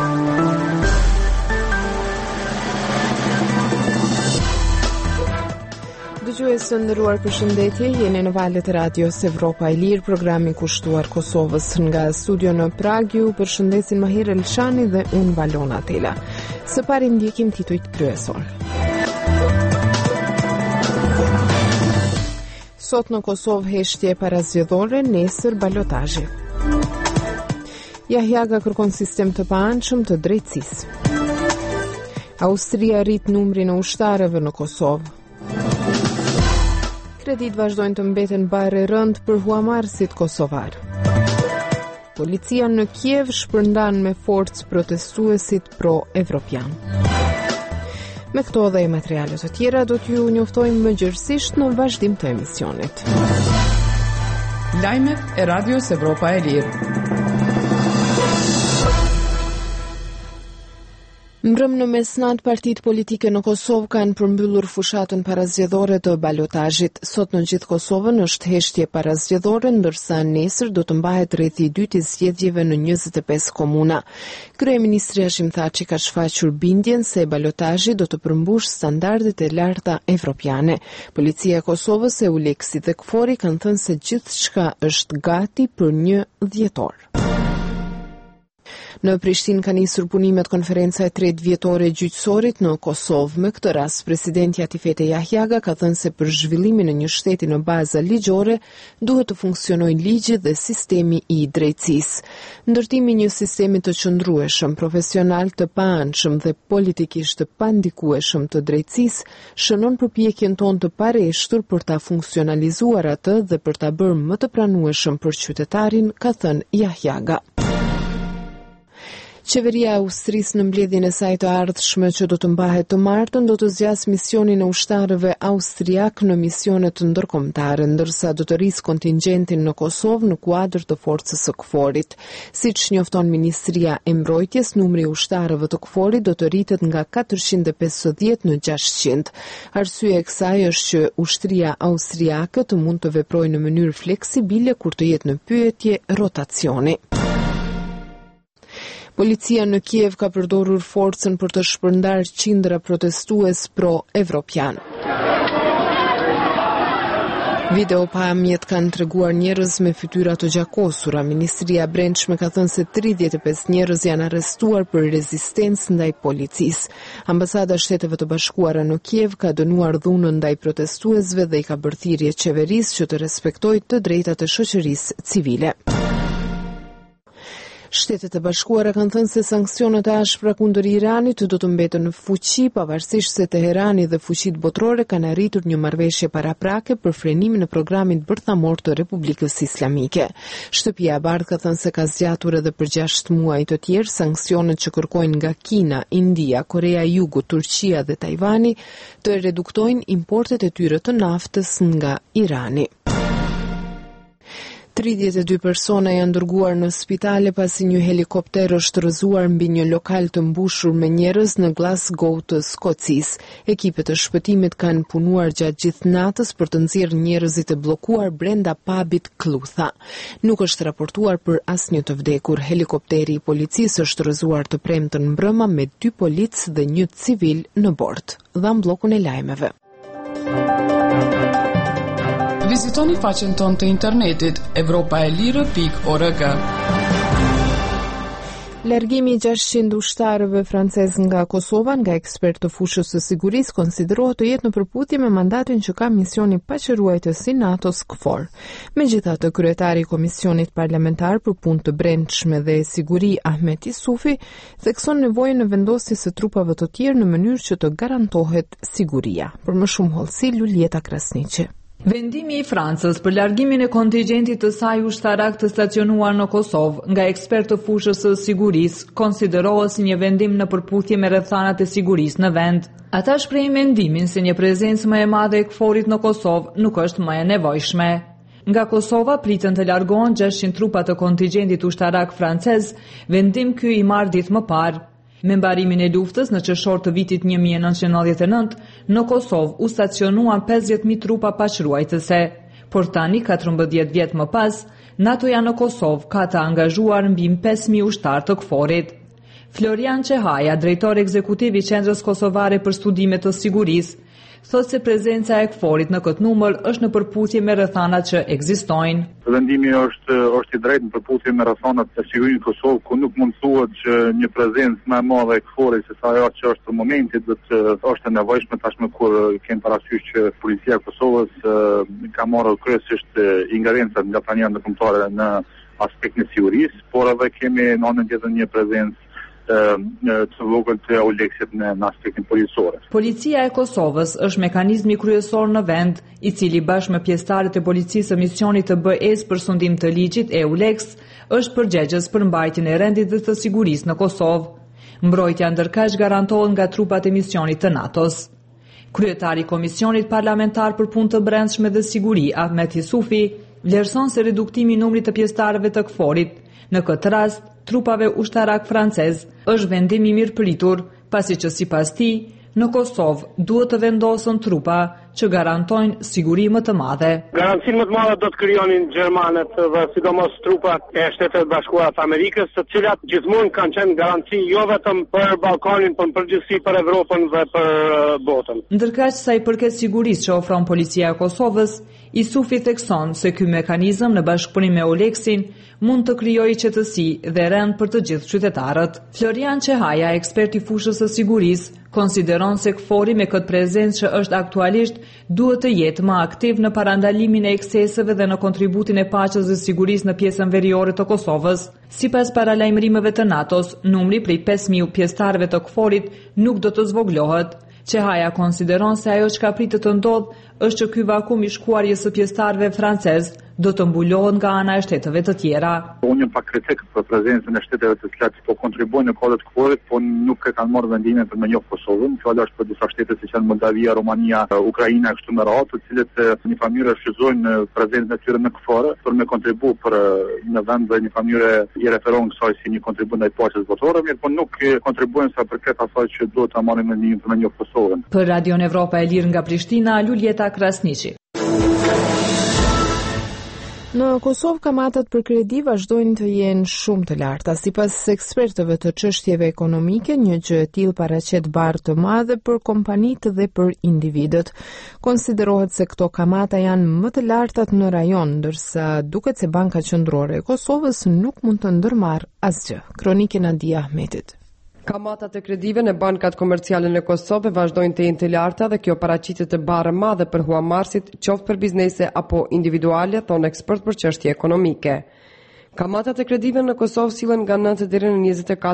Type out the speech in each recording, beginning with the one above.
Dëgjues të nderuar, përshëndetje, jeni në valët e radios Evropa e Lirë, programi kushtuar Kosovës. Nga studio në Prag ju përshëndesin Mahir Elshani dhe unë Valona Tela. Së pari ndjekim titujt kryesor. Sot në Kosovë heshtje parazgjedhore, nesër balotazhi. Jahjaga kërkon sistem të paanshëm të drejtësisë. Austria rrit numrin e ushtarëve në Kosovë. Kredit vazhdojnë të mbeten barë e rënd për huamarrësit kosovar. Policia në Kiev shpërndan me forcë protestuesit pro-evropian. Me këto dhe materialet të tjera do t'ju njoftojmë më gjërësisht në vazhdim të emisionit. Lajmet e Radios Evropa e Lirë. Mbrëm në mesnat, partitë politike në Kosovë kanë përmbyllur fushatën parazgjedhore të balotazhit. Sot në gjithë Kosovën është heshtje parazgjedhore, ndërsa nesër do të mbahet rrethi i dytë i zgjedhjeve në 25 komuna. Kryeministri Hashim Thaçi ka shfaqur bindjen se balotazhi do të përmbush standardet e larta evropiane. Policia e Kosovës, EULEX dhe KFOR-i kanë thënë se gjithçka është gati për 1 dhjetor. Në Prishtinë ka nisur punimet konferenca e 3 vjetore e gjyqësorit në Kosovë. Me këtë rast, presidenti Atifete Jahjaga ka thënë se për zhvillimin e një shteti në baza ligjore duhet të funksionojë ligji dhe sistemi i drejtësisë. Ndërtimi i një sistemi të qëndrueshëm, profesional, të paanshëm dhe politikisht të pandikueshëm të drejtësisë shënon përpjekjen tonë të pareshtur për ta funksionalizuar atë dhe për ta bërë më të pranueshëm për qytetarin, ka thënë Jahjaga. Qeveria e Austrisë në mbledhjen e saj të ardhshme që do të mbahet të martën do të zgjas misionin e ushtarëve austriak në misione të ndërkombëtare, ndërsa do të rrisë kontingjentin në Kosovë në kuadër të forcës së KFOR-it. Siç njofton Ministria e Mbrojtjes, numri i ushtarëve të KFOR-it do të rritet nga 450 në 600. Arsyeja e kësaj është që ushtria austriake të mund të veprojë në mënyrë fleksibile kur të jetë në pyetje rotacioni. Policia në Kiev ka përdorur forcën për të shpërndarë qindra protestues pro-evropian. Video pamjet kanë treguar njerëz me fytyra të gjakosura. Ministria e Brendshme ka thënë se 35 njerëz janë arrestuar për rezistencë ndaj policisë. Ambasada e Shteteve të Bashkuara në Kiev ka dënuar dhunën ndaj protestuesve dhe i ka bërë thirrje qeverisë që të respektojë të drejtat e shoqërisë civile. Shtetet e Bashkuara kanë thënë se sanksionet e ashpra kundër Iranit do të mbeten në fuqi pavarësisht se Teherani dhe fuqitë botërore kanë arritur një marrëveshje paraprake për frenimin e programit bërthamor të Republikës Islamike. Shtëpia e Bardhë ka thënë se ka zgjatur edhe për 6 muaj të tjerë sanksionet që kërkojnë nga Kina, India, Korea e Jugut, Turqia dhe Tajvani të reduktojnë importet e tyre të naftës nga Irani. 32 persona janë dërguar në spitale pasi një helikopter është rrëzuar mbi një lokal të mbushur me njerëz në Glasgow të Skocisë. Ekipet e shpëtimit kanë punuar gjatë gjithë natës për të nxjerrë njerëzit e bllokuar brenda pabit Klutha. Nuk është raportuar për asnjë të vdekur. Helikopteri i policisë është rrëzuar të premten mbrëma me 2 policë dhe 1 civil në bord. Dham bllokun e lajmeve. Vizitoni faqen tonë të internetit evropaelire.org. Largimi i 600 ushtarëve francezë nga Kosova nga ekspert të fushës së sigurisë konsiderohet të jetë në përputhje me mandatin që ka misioni paqëruajtës i NATO-s KFOR. Megjithatë, kryetari i Komisionit Parlamentar për Punë të Brendshme dhe Siguri Ahmet Isufi thekson nevojën e vendosjes së trupave të tjerë në mënyrë që të garantohet siguria. Për më shumë hollësi, Lulieta Krasniqi. Vendimi i Francës për largimin e kontingjentit të saj ushtarak të stacionuar në Kosovë nga ekspert të fushës së sigurisë konsiderohet si një vendim në përputhje me rrethanat e sigurisë në vend. Ata shprehin mendimin se një prezencë më e madhe e KFOR-it në Kosovë nuk është më e nevojshme. Nga Kosova pritën të largohen 600 trupa të kontingjentit ushtarak francez, vendim ky i marrë ditë më parë. Me mbarimin e luftës në qershor të vitit 1999, në Kosovë u stacionuan 50.000 trupa paqëruajtëse, por tani 14 vjet më pas, NATO-ja në Kosovë ka të angazhuar mbi 5.000 ushtarë të KFOR-it. Florian Çehaja, drejtori ekzekutiv i Qendrës Kosovare për Studime të Sigurisë, thotë se prezenca e KFOR-it në këtë numër është në përputhje me rrethanat që ekzistojnë. Vendimi është i drejtë në përputhje me rrethanat e sigurisë në Kosovë, ku nuk mund thuhet që një prezencë më e madhe e KFOR-it se sa ajo që është në momentin është e nevojshme tashmë kur kemi parasysh që policia e Kosovës ka marrë kryesisht ingerencat nga pranija ndërkombëtare në aspektin e sigurisë, por edhe kemi në anën tjetër një prezencë të vogël të EULEX-it në aspektin policor. Policia e Kosovës është mekanizmi kryesor në vend, i cili bashkë me pjesëtarët e policisë së misionit të BE-s për sundim të ligjit EULEX është përgjegjës për mbajtjen e rendit dhe të sigurisë në Kosovë. Mbrojtja ndërkaq garantohet nga trupat e misionit të NATO-s. Kryetari i Komisionit Parlamentar për Punë të Brendshme dhe Siguri, Ahmet Yusufi, vlerëson se reduktimi i numrit të pjesëtarëve të KFOR-it, në këtë rast trupave ushtarak francez, është vendim i mirëpritur, pasi që sipas tij, në Kosovë duhet të vendosen trupa që garantojnë siguri më të madhe. Garancinë më të madhe do të krijonin gjermanët dhe sidomos trupat e Shtetit Bashkuar të Amerikës, të cilat gjithmonë kanë qenë garanci jo vetëm për Ballkanin, por përgjithësi për Evropën dhe për botën. Ndërkaq sa i përket sigurisë që ofron policia e Kosovës, Yusufi thekson se ky mekanizëm në bashkëpunim me EULEX-in mund të krijojë qetësi dhe rend për të gjithë qytetarët. Florian Çehaja, ekspert i fushës së sigurisë, konsideron se KFOR-i me këtë prezencë që është aktualisht duhet të jetë më aktiv në parandalimin e ekseseve dhe në kontributin e paqes dhe sigurisë në pjesën veriore të Kosovës. Sipas paralajmërimeve të NATO-s, numri prej 5.000 pjesëtarëve të KFOR-it nuk do të zvoglohet. Çehaja konsideron se ajo çka pritet të ndodhë është që ky vakum i shkuarjes së pjesëtarëve francez do të mbulohet nga ana e shteteve të tjera. Unë jam pak kritik për prezencën e shteteve të cilat po kontribuojnë në kohët e KFOR-it, po nuk e kanë marrë vendimin për me njoh Kosovën. Fjala është për disa shtete siç janë Moldavia, Romania, Ukraina kështu me radhë, të cilët në një mënyrë shfrytëzojnë prezencën e tyre në KFOR për me kontribu për në vend dhe një mënyrë i referon kësaj si një kontribut ndaj paqes botërore, mirë po nuk kontribuojnë sa përket asaj që duhet ta marrin vendimin për me njoh Kosovën. Për Radion Evropa e Lirë nga Prishtina, Luljeta Krasniqi. Në Kosovë kamatat për kredi vazhdojnë të jenë shumë të larta. Sipas ekspertëve të çështjeve ekonomike, një gjë e tillë paraqet barë të madhe për kompanitë dhe për individët. Konsiderohet se këto kamata janë më të lartat në rajon, ndërsa duket se Banka Qendrore e Kosovës nuk mund të ndërmarrë asgjë. Kronikë Nadia Ahmetit. Kamatat e kredive në bankat komerciale në Kosovë vazhdojnë të jenë të larta dhe kjo paraqitet të barë madhe për huamarrësit, qoftë për biznese apo individuale, thon ekspert për çështje ekonomike. Kamatat e kredive në Kosovë sillen nga 9 deri në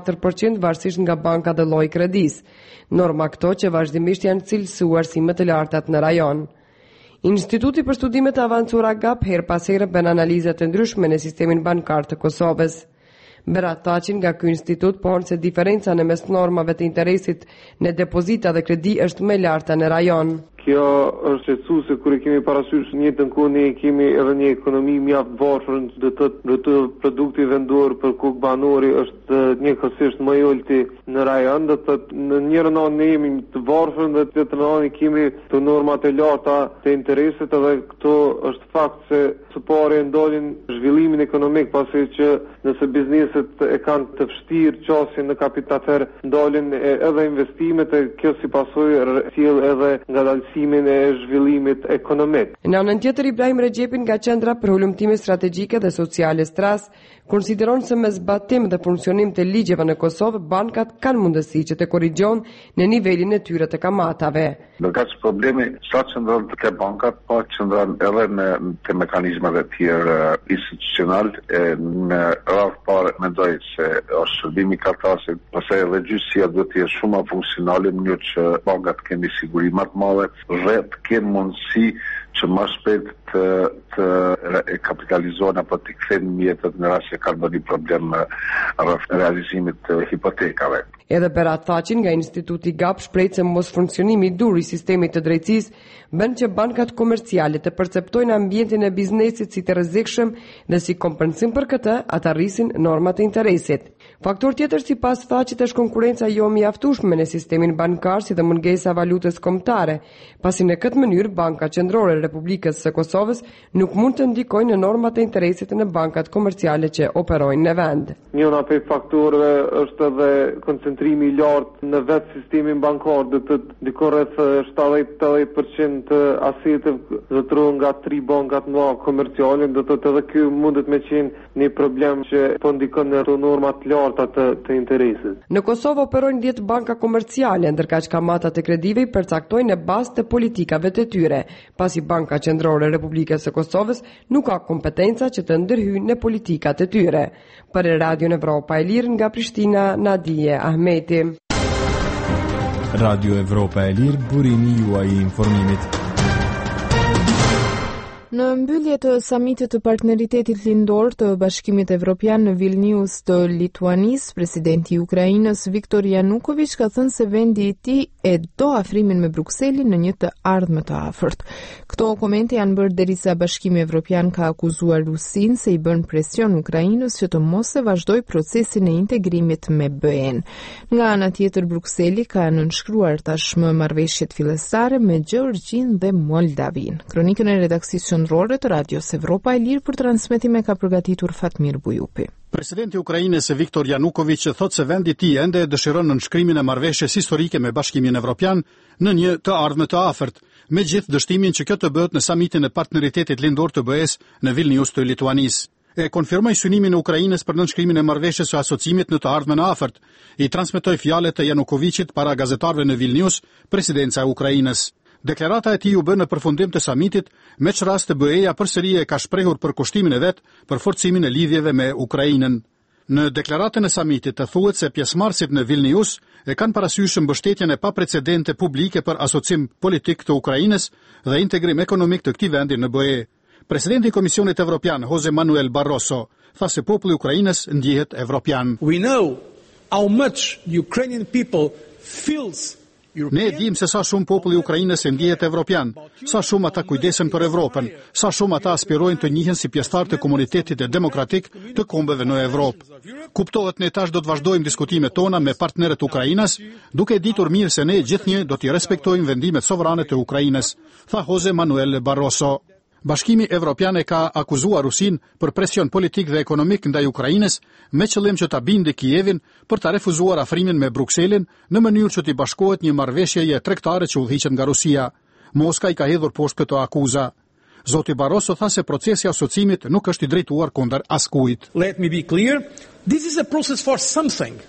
24% varësisht nga banka dhe lloji i kredisë. Norma këto që vazhdimisht janë cilësuar si më të lartat në rajon. Instituti për Studime të Avancuara GAP her pas here bën analiza të ndryshme në sistemin bankar të Kosovës. Berat Taqin nga ky institut pohon se diferenca në mes normave të interesit në depozita dhe kredi është më e larta në rajon. Kjo është shqetësuese kur e kemi parasysh një të kohë kemi edhe një ekonomi mjaft varfër, do të produkti vendor për kuk banori është njëkohësisht më i ulti në rajon, do të në njërin anë ne jemi të varfër dhe në tjetrën anë kemi të normat e larta të interesit, edhe këto është fakt se së pari ndalin zhvillimin ekonomik, pasi që nëse bizneset e kanë të vështirë qasjen në kapital, ndalin edhe investimet e kjo si pasojë sjell edhe ngadalësi e zhvillimit ekonomik. Në anën tjetër, Ibrahim Recepin nga Qendra për Hulumtime Strategjike dhe Sociale Stras konsideron se me zbatim dhe funksionim të ligjeve në Kosovë, bankat kanë mundësi që të korrigjojnë në nivelin e tyre të kamatave. Ndërkaq problemi sa qëndron te bankat, po qëndron edhe në të mekanizmat e tjerë institucional. Në radhë parë mendoj se është shërbimi kartasit, pastaj edhe gjyqësia duhet të jetë shumë më funksionale, në mënyrë që bankat kemi siguri më të madhe, dhe të kenë mundësi që më shpejt të kapitalizohen apo të kthejnë mjetet në rast se kanë bërë problem rreth realizimit të hipotekave. Edhe Berat Thaqin nga Instituti GAP shpreh se mos funksionimi i dur i sistemit të drejtësisë bën që bankat komerciale të perceptojnë ambientin e biznesit si të rrezikshëm dhe si kompensim për këtë ata rrisin normat e interesit. Faktor tjetër sipas Thaqit është konkurenca jo mjaftueshme në sistemin bankar si dhe mungesa valutës kombëtare, pasi në këtë mënyrë Banka Qendrore e Republikës së Kosovës nuk mund të ndikojnë në normat e interesit në bankat komerciale që operojnë në vend. Njëra prej faktorëve është edhe koncentrimi i lartë në vetë sistemin bankar, do të dikon rreth 70-80% të aseteve zotërohen nga 3 bankat më komerciale, do të edhe ky mundet me qenë një problem që po ndikon në norma të larta të interesit. Në Kosovë operojnë 10 banka komerciale, ndërkaq kamatat e kredive i përcaktojnë në bazë të politikave të tyre, pasi Banka Qendrore e Republikës së Kosovës nuk ka kompetenca që të ndërhyjnë në politikat e tyre. Për Radio Evropa e Lirë nga Prishtina, Nadije Ahmeti. Radio Evropa e Lirë, burimi juaj i informimit. Në mbyllje të samitit të partneritetit lindor të Bashkimit Evropian në Vilnius të Lituanisë, presidenti i Ukrainës Viktor Yanukovych ka thënë se vendi i tij e do afrimin me Brukselin në një të ardhmë të afërt. Këto komente janë bërë derisa Bashkimi Evropian ka akuzuar Rusinë se i bën presion Ukrainës që të mos e vazhdojë procesin e integrimit me BE-n. Nga ana tjetër, Brukseli ka nënshkruar tashmë marrëveshjet fillestare me Gjeorgjinë dhe Moldavin. Kronikën e redaksionisë qendrore të Radios Evropa e Lirë për transmetime ka përgatitur Fatmir Bujupi. Presidenti i Ukrainës Viktor Yanukovych thotë se vendi i tij ende dëshiron nënshkrimin e marrëveshjes historike me Bashkimin Evropian në një të ardhmë të afërt, megjithë dështimin që kjo të bëhet në samitin e partneritetit lindor të BE-s në Vilnius të Lituanisë. E konfirmoi synimin e Ukrainës për nënshkrimin e marrëveshjes së asociimit në të ardhmen e afërt. I transmetoi fjalët e Yanukovychit para gazetarëve në Vilnius, presidenca e Ukrainës. Deklarata e tij u bë në përfundim të samitit, me që rast të BE-ja përsëri e ka shprehur për kushtimin e vet për forcimin e lidhjeve me Ukrainën. Në deklaratën e samitit të thuhet se pjesëmarrësit në Vilnius e kanë parasysh mbështetjen e paprecedente publike për asocim politik të Ukrainës dhe integrim ekonomik të këtij vendi në BE. Presidenti i Komisionit Evropian Jose Manuel Barroso tha se populli i Ukrainës ndihet evropian. We know how much the Ukrainian people feels. Ne dim se sa shumë populli i Ukrainës e ndjehet evropian, sa shumë ata kujdesen për Evropën, sa shumë ata aspirojnë të njihen si pjesëtar të komunitetit e demokratik të kombeve në Evropë. Kuptohet, ne tash do të vazhdojmë diskutimet tona me partnerët e Ukrainës, duke ditur mirë se ne gjithnjë do t'i respektojmë vendimet sovrane të Ukrainës, tha Jose Manuel Barroso. Bashkimi Evropian e ka akuzuar Rusinë për presion politik dhe ekonomik ndaj Ukrainës me qëllim që ta bindë Kijevin për ta refuzuar afrimin me Brukselin në mënyrë që t'i bashkohet një marrëveshjeje tregtare që udhëhiqet nga Rusia. Moska i ka hedhur poshtë këto akuza. Zoti Barroso tha se procesi i asociimit nuk është i drejtuar kundër askujt. Let me be clear, this is a process for something.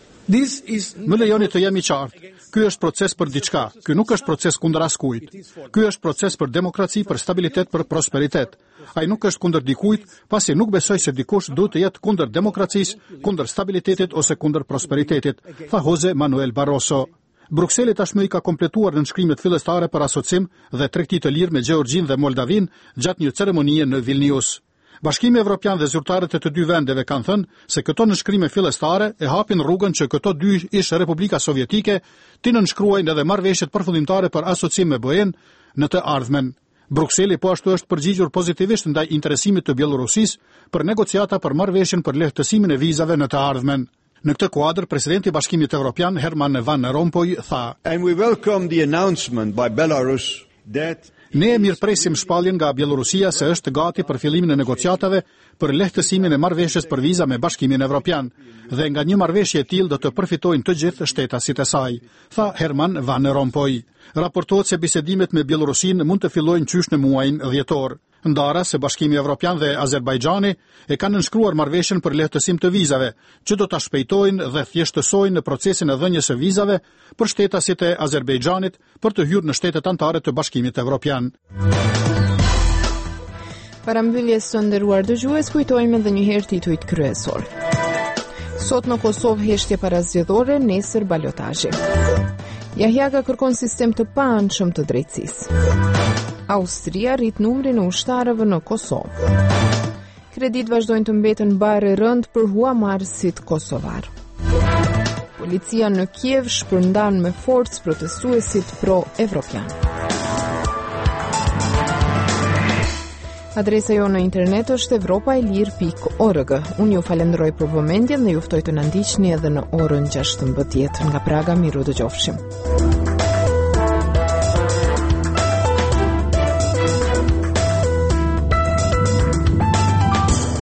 Më lejoni të jemi qartë. Ky është proces për diçka. Ky nuk është proces kundër askujt. Ky është proces për demokraci, për stabilitet, për prosperitet. Ai nuk është kundër dikujt, pasi nuk besoj se dikush duhet të jetë kundër demokracisë, kundër stabilitetit ose kundër prosperitetit, tha Jose Manuel Barroso. Brukseli tashmë i ka kompletuar nënshkrimet fillestare për asocim dhe tregti të lirë me Gjeorgjinë dhe Moldavin gjatë një ceremonie në Vilnius. Bashkimi Evropian dhe zyrtarët e të dy vendeve kanë thënë se këto nënshkrime fillestare e hapin rrugën që këto dy ish Republika Sovjetike të nënshkruajnë edhe marrëveshjet përfundimtare për asocim me BE-n në të ardhmen. Brukseli po ashtu është përgjigjur pozitivisht ndaj interesimit të Bielorusisë për negociata për marrëveshjen për lehtësimin e vizave në të ardhmen. Në këtë kuadër, presidenti i Bashkimit Evropian Herman Van Rompuy tha: And we welcome the announcement by Belarus that ne mirëpresim shpalljen nga Bielorusia se është gati për fillimin e negociatave për lehtësimin e marrëveshjes për viza me Bashkimin Evropian dhe nga një marrëveshje e tillë do të përfitojnë të gjithë shtetasit e saj, tha Herman Van Rompuy. Raportohet se bisedimet me Bielorusinë mund të fillojnë qysh në muajin dhjetor. Ndara se Bashkimi Evropian dhe Azerbajxhani e kanë nënshkruar marrëveshjen për lehtësim të vizave, që do ta shpejtojnë dhe thjeshtësojnë në procesin e dhënies së vizave për shtetasit e Azerbajxhanit për të hyrë në shtetet anëtare të Bashkimit Evropian. Para mbylljes së nderuar dëgjues, kujtojmë edhe një herë titujt kryesor. Sot në Kosovë heshtje parazgjedhore, nesër balotazhi. Jahjaga kërkon sistem të paanshëm të drejtësisë. Austria rrit numrin e ushtarëve në Kosovë. Kredit vazhdojnë të mbeten barë rënd për huamarrësit kosovar. Policia në Kiev shpërndan me forcë protestuesit pro-evropian. Adresa jo në internet është evropaelir.org. Unë ju falenderoj për vëmendjen dhe juftoj të na ndiqni edhe në orën 16. Nga Praga, miru dëgjofshim.